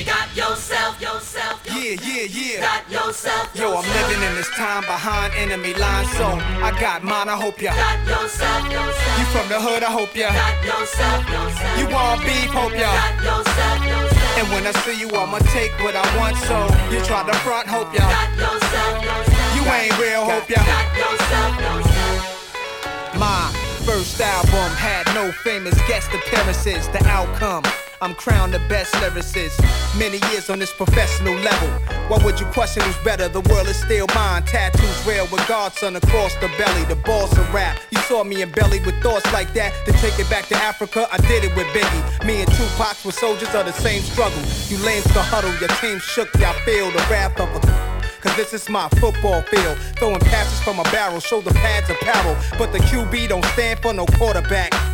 Yeah. Got yourself. Yo, I'm living in this time behind enemy lines, so I got mine. I hope ya got yourself. You from the hood? I hope ya got yourself. You want beef? Hope ya got yourself. And when I see you, I'ma take what I want. So you try to front? Hope ya got yourself. You ain't real? Hope ya got yourself. My first album had no famous guest appearances. The outcome, I'm crowned the best lyricist. Many years on this professional level. Why would you question who's better? The world is still mine. Tattoos rare with Godson across the belly. The boss of rap. You saw me embellied with thoughts like that. To take it back to Africa, I did it with Biggie. Me and Tupac were soldiers of the same struggle. You lames the huddle, your team shook. Y'all feel the wrath of a... Cause this is my football field. Throwing passes from a barrel, shoulder pads apparel. But the QB don't stand for no quarterback.